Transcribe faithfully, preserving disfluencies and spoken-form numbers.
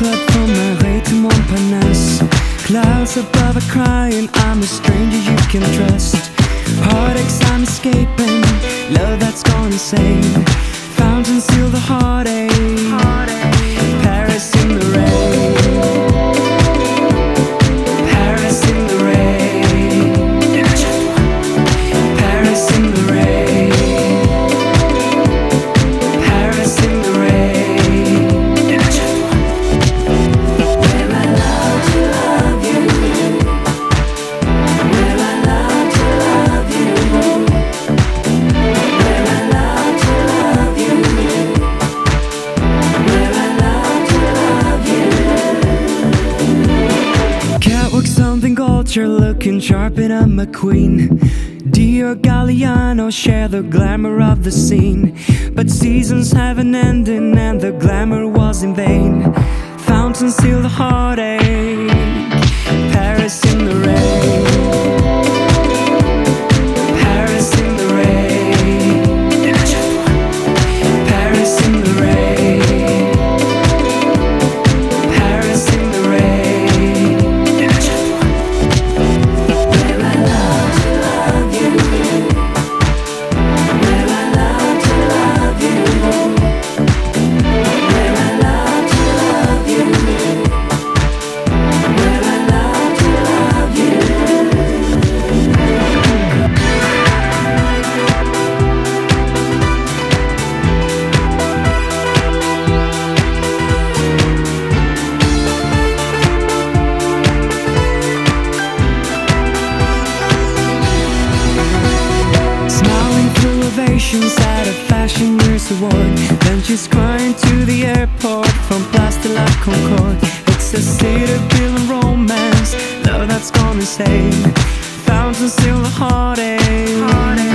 club from Marais to Montparnasse. Clouds above are crying, I'm a stranger you can trust. Heartaches I'm escaping, love that's gone insane. Fountains seal the heartache, Paris in the rain. Paris in the rain. Paris in the rain. Paris in the rain. Will I love to love you? Will I love to love you? Will I love to love you? Will I love to love you? Catwalk something culture, looking sharp and I'm a queen. Dior Galliano share the glamour of the scene, but seasons have an ending and the glamour was in vain. Fountains seal the heartache, Paris in the rain. Paris in the rain. Paris in the rain. Paris in the rain. Will I love to love you? Will I love to love you? Will I love to love you? Will I love to love you? Smiling through ovations at a Fashion Years Award. Then she's crying to the airport from Place de la Concorde. It's a city built on romance, love that's gone insane. Fountains seal the heartache,